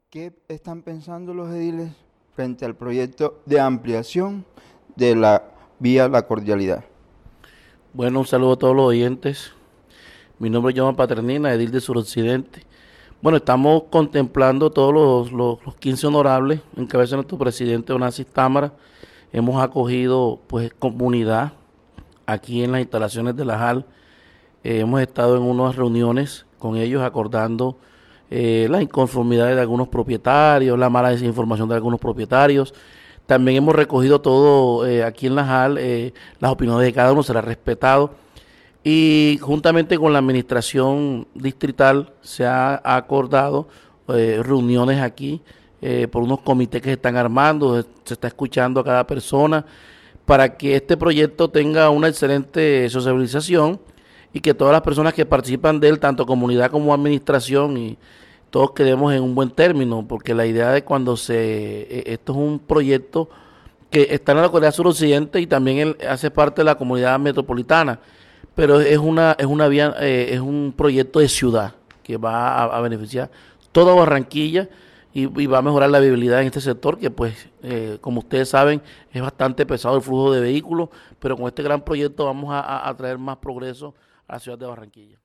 ¿Qué están pensando los ediles frente al proyecto de ampliación de la vía La Cordialidad? Bueno, un saludo a todos los oyentes. Mi nombre es Johan Paternina, edil de Suroccidente. Bueno, estamos contemplando todos los 15 honorables, en cabeza de nuestro presidente Onassis Támara. Hemos acogido pues comunidad aquí en las instalaciones de la JAL. Hemos estado en unas reuniones con ellos acordando las inconformidades de algunos propietarios, la mala desinformación de algunos propietarios. También hemos recogido todo aquí en la JAL, las opiniones de cada uno, se las ha respetado. Y juntamente con la administración distrital se ha acordado reuniones aquí por unos comités que se están armando, se está escuchando a cada persona para que este proyecto tenga una excelente sociabilización y que todas las personas que participan de él, tanto comunidad como administración, y todos quedemos en un buen término, porque la idea de cuando esto es un proyecto que está en la localidad suroccidente y también hace parte de la comunidad metropolitana, pero es un proyecto de ciudad que va a beneficiar toda Barranquilla y va a mejorar la viabilidad en este sector que pues como ustedes saben es bastante pesado el flujo de vehículos, pero con este gran proyecto vamos a traer más progreso a la ciudad de Barranquilla.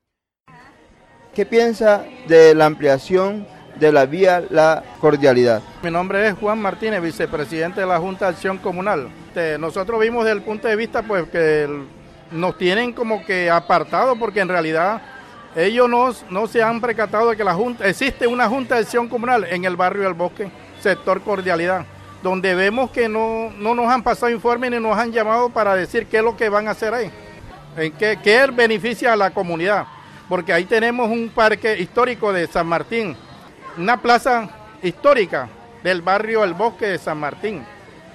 ¿Qué piensa de la ampliación de la vía La Cordialidad? Mi nombre es Juan Martínez, vicepresidente de la Junta de Acción Comunal. Nosotros vimos desde el punto de vista pues que nos tienen como que apartados, porque en realidad ellos no se han percatado de que existe una Junta de Acción Comunal en el barrio del Bosque, sector Cordialidad, donde vemos que no nos han pasado informes ni nos han llamado para decir qué es lo que van a hacer ahí, en qué beneficia a la comunidad, porque ahí tenemos un parque histórico de San Martín, una plaza histórica del barrio del Bosque de San Martín,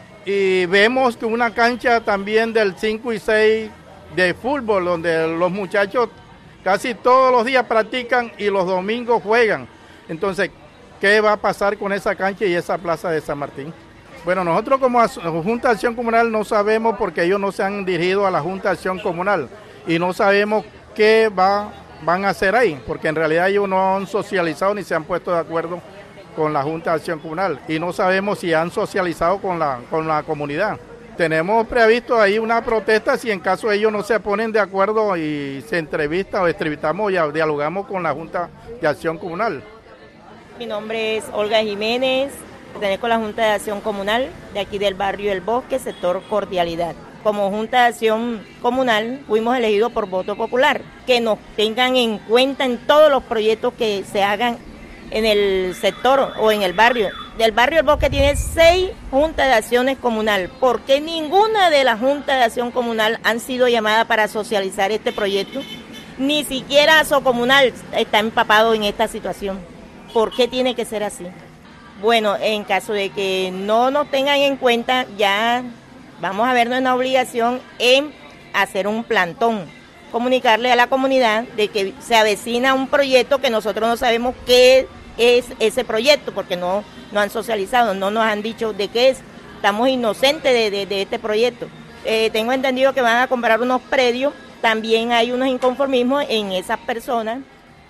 y vemos que una cancha también del 5 y 6 de fútbol, donde los muchachos casi todos los días practican y los domingos juegan. Entonces, ¿qué va a pasar con esa cancha y esa plaza de San Martín? Bueno, nosotros como Junta de Acción Comunal no sabemos, porque ellos no se han dirigido a la Junta de Acción Comunal y no sabemos qué van a hacer ahí, porque en realidad ellos no han socializado ni se han puesto de acuerdo con la Junta de Acción Comunal y no sabemos si han socializado con la comunidad. Tenemos previsto ahí una protesta si en caso ellos no se ponen de acuerdo y se entrevista o entrevistamos y dialogamos con la Junta de Acción Comunal. Mi nombre es Olga Jiménez, pertenezco a la Junta de Acción Comunal de aquí del barrio El Bosque, sector Cordialidad. Como Junta de Acción Comunal fuimos elegidos por voto popular, que nos tengan en cuenta en todos los proyectos que se hagan en el sector o en el barrio. Del barrio El Bosque tiene 6 juntas de acciones comunal. ¿Por qué ninguna de las juntas de acción comunal han sido llamadas para socializar este proyecto? Ni siquiera Socomunal está empapado en esta situación. ¿Por qué tiene que ser así? Bueno, en caso de que no nos tengan en cuenta, ya vamos a vernos en la obligación en hacer un plantón, comunicarle a la comunidad de que se avecina un proyecto que nosotros no sabemos qué es ese proyecto, porque no han socializado, no nos han dicho de qué es. Estamos inocentes de este proyecto. Tengo entendido que van a comprar unos predios, también hay unos inconformismos en esas personas.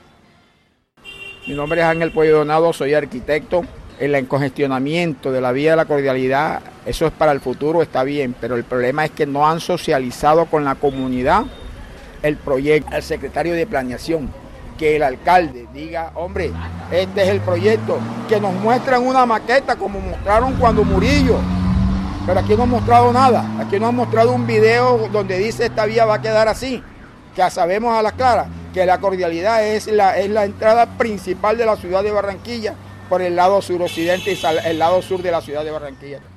Mi nombre es Ángel Pollo Donado, soy arquitecto. El encongestionamiento de la vía de La Cordialidad, eso es para el futuro, está bien, pero el problema es que no han socializado con la comunidad el proyecto. El secretario de Planeación, que el alcalde diga, hombre, este es el proyecto, que nos muestran una maqueta como mostraron cuando Murillo, pero aquí no han mostrado nada, aquí no han mostrado un video donde dice esta vía va a quedar así, que sabemos a la clara que La Cordialidad es la entrada principal de la ciudad de Barranquilla por el lado suroccidente y el lado sur de la ciudad de Barranquilla.